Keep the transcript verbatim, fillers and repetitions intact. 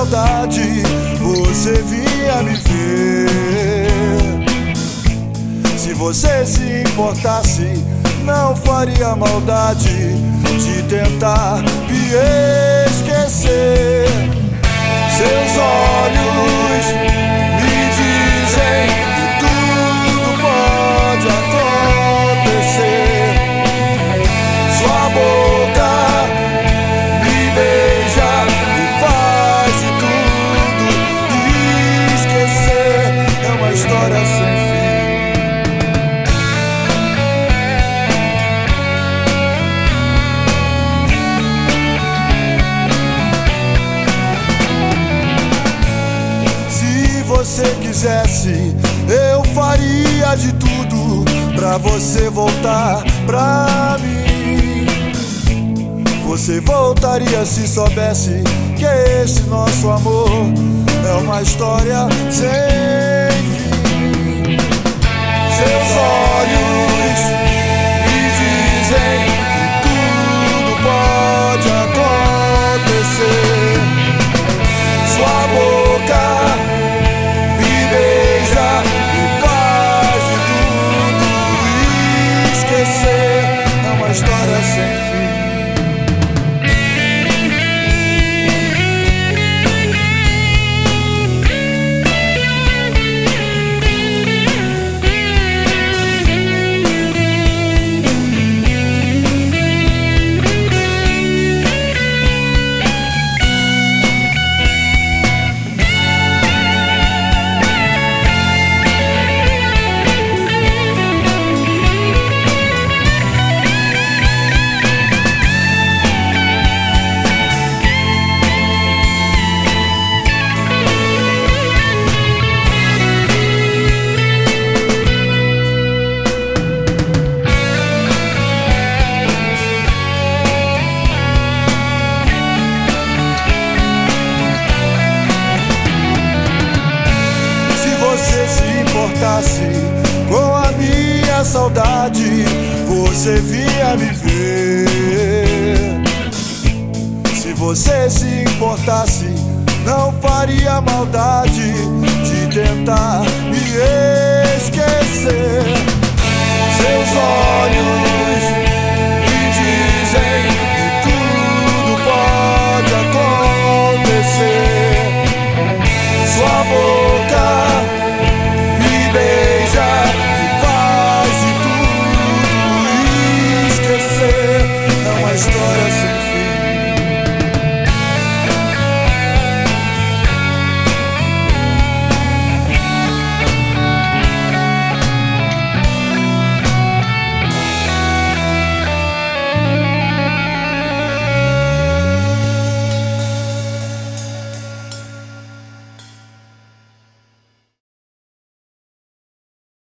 saudade, você vinha me ver. Se você se importasse, não faria maldade de tentar me esquecer. Seus olhos me dizem que tudo pode acontecer. Sua boca me beija e faz de tudo esquecer. É uma história sem fim. Se você quisesse, eu faria de tudo pra você voltar pra mim. Você voltaria se soubesse que esse nosso amor é uma história sem fim. Seus olhos me dizem que tudo pode acontecer. Sua boca me beija e faz de tudo esquecer. É uma história sem fim. Com a minha saudade, você vinha me ver. Se você se importasse, não faria maldade de tentar me